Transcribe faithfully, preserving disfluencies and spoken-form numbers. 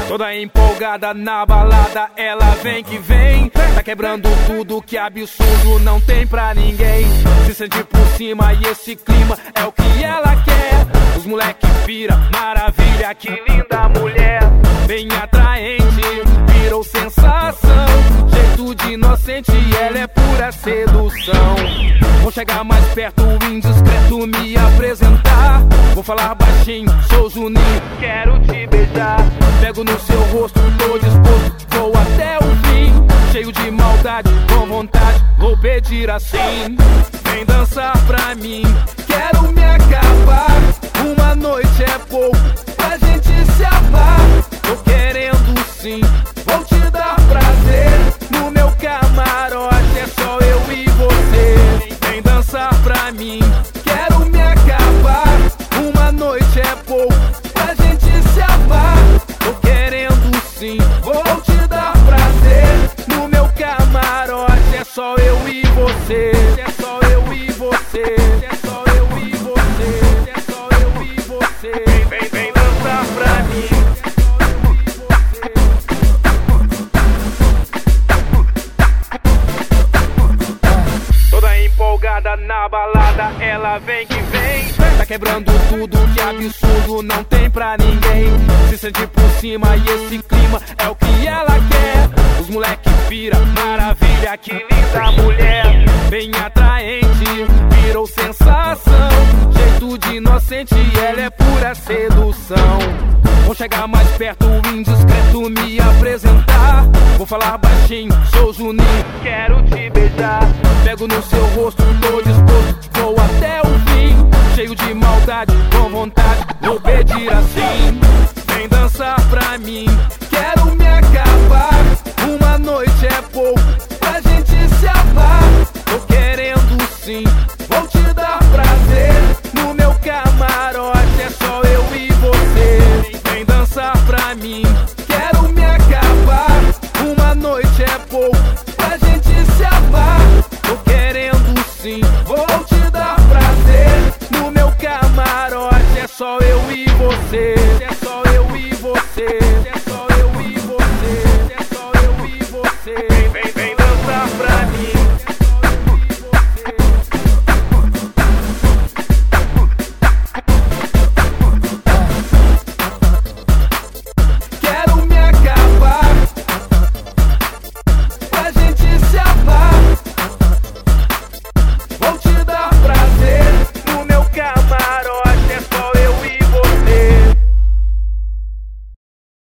Toda empolgada na balada, ela vem que vem. Tá quebrando tudo, que absurdo, não tem pra ninguém. Se sente por cima e esse clima é o que ela quer. Os moleque vira maravilha, que linda mulher. Bem atraente, virou sensação. Jeito de inocente, ela é pura sedução. Vou chegar mais perto, indiscreto, me apresentar. Vou falar baixinho, sou Juninho, quero te beijar. Pego no seu rosto, tô disposto, vou até o fim. Cheio de maldade, com vontade, vou pedir assim: vem dançar pra mim, quero me acabar. Uma noite é pouco pra gente se amar. Tô querendo sim, vou te dar prazer. No meu camarote é só eu e você. Vem dançar pra mim, quero me acabar. Uma noite é pouco pra gente se amar. Tô querendo sim, vou te dar prazer. No meu camarote é só eu e você. É só eu e você. É só eu e você. É só eu e você. Vem, vem, vem dançar pra mim. Toda empolgada na balada, ela vem que vem. Tá quebrando tudo, que absurdo, não tem pra ninguém. Se sente por cima e esse clima é o que ela quer. Os moleque vira maravilha, que linda mulher. Bem atraente, virou sensação. Jeito de inocente, ela é pura sedução. Vou chegar mais perto, indiscreto, me apresentar. Vou falar baixinho, sou Juninho, quero te beijar. Pego no seu rosto, tô disposto, vou até o fim. Cheio de maldade, com vontade, vou pedir assim: vem dançar pra mim, quero me acabar. Uma noite é pouco